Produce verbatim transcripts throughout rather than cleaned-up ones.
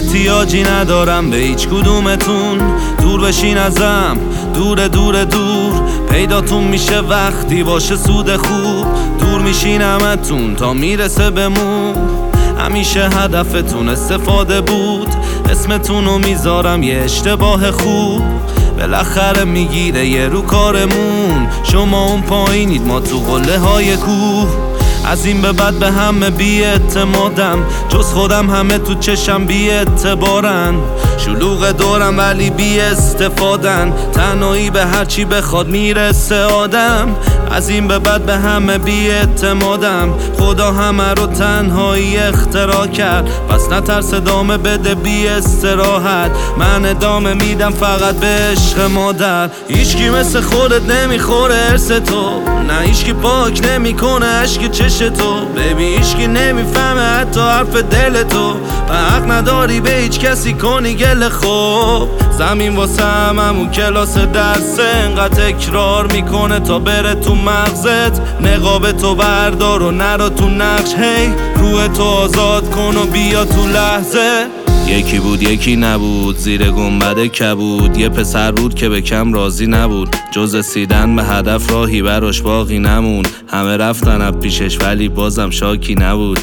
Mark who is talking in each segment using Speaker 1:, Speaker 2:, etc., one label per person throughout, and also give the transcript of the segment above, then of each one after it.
Speaker 1: احتیاجی ندارم به هیچ کدومتون، دور بشین ازم، دور دور دور. پیداتون میشه وقتی باشه سود خوب، دور میشین همتون تا میرسه بمون. همیشه هدفتون استفاده بود، اسمتونو میذارم یه اشتباه خوب. بالاخره میگیره یه رو کارمون، شما اون پایینید ما تو قله های کوه. از این به بعد به همه بی اعتمادم، جز خودم همه تو چشم بی اعتبارن. شلوغ دورم ولی بی استفادن، تنهایی به هرچی بخواد میرسه آدم. از این به بعد به همه بی اعتمادم، خدا همه رو تنهایی اختراع کرد. پس نترس ادامه بده بی استراحت، من ادامه میدم فقط به عشق مادر. هیچکی مثل خودت نمیخوره ارث تو، نه هیچکی پاک نمیکنه عشق چش تو. ببین هیچکی نمیفهمه حتی حرف دل تو، و حق نداری به هیچ کسی کنی گله. خوب زمین واسه هممون کلاس درسه، انقدر تکرار میکنه تا بره تو مغزت. نقاب تو بردار و نرو تو نقش، هی روح تو آزاد کن و بیا تو لحظه. یکی بود یکی نبود، زیر گنبد کبود. یه پسر بود که به کم راضی نبود، جز رسیدن به هدف راهی براش باقی نمون. همه رفتن از پیشش ولی بازم شاکی نبود.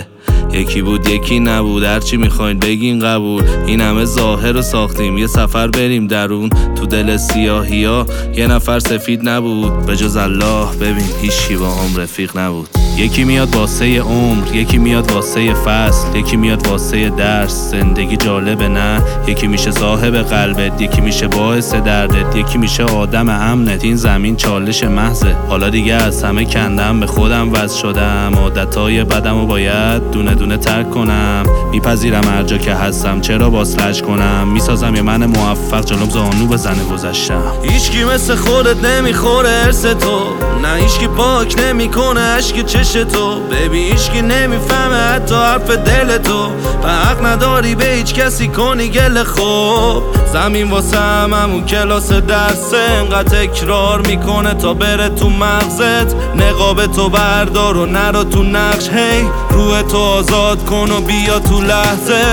Speaker 1: یکی بود یکی نبود، هرچی میخواین بگین قبول. این همه ظاهر رو ساختیم یه سفر بریم درون. تو دل سیاهی ها یه نفر سفید نبود، به جز الله ببین هیچی با هم رفیق نبود. یکی میاد واسه عمر، یکی میاد واسه فصل، یکی میاد واسه درس. زندگی جالبه نه؟ یکی میشه صاحب قلبت، یکی میشه باعث دردت، یکی میشه آدم امنت. این زمین چالش محضه، حالا دیگه از همه کندم به خودم وز شدم. عادتهای بدم و باید دونه دونه ترک کنم. میپذیرم هر جا که هستم، چرا باز کنم؟ میسازم یه من موفق جلوم زانو بزنه گذشتم. هیچکی مثل خودت نمیخوره ارث تو، نه هیچکی پاک نمیکنه عشق چش تو. ببین هیچکی نمیفهمه حتی حرف دل تو، و حق نداری به هیچ کسی کنی گله. خوب زمین واسه هممون کلاس درسه، انقدر تکرار میکنه تا بره تو مغزت. نقاب تو بردار و نرو تو نقش، هی روح تو آزاد کن و بیا تو لحظه.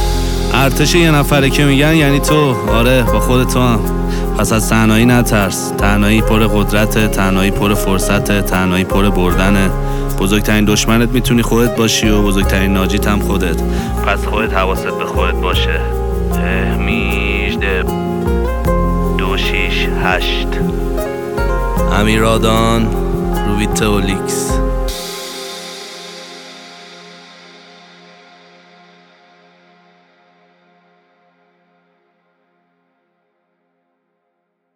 Speaker 1: ارتش یه نفره که میگن یعنی تو، آره با خود تو هم. پس از تنهایی نترس، تنهایی پر قدرته، تنهایی پر فرصته، تنهایی پر بردنه. بزرگترین دشمنت میتونی خودت باشی و بزرگترین ناجیت هم خودت. پس خودت حواست به خودت باشه. میجده دو شیش هشت امیرادان روبیتولیکس.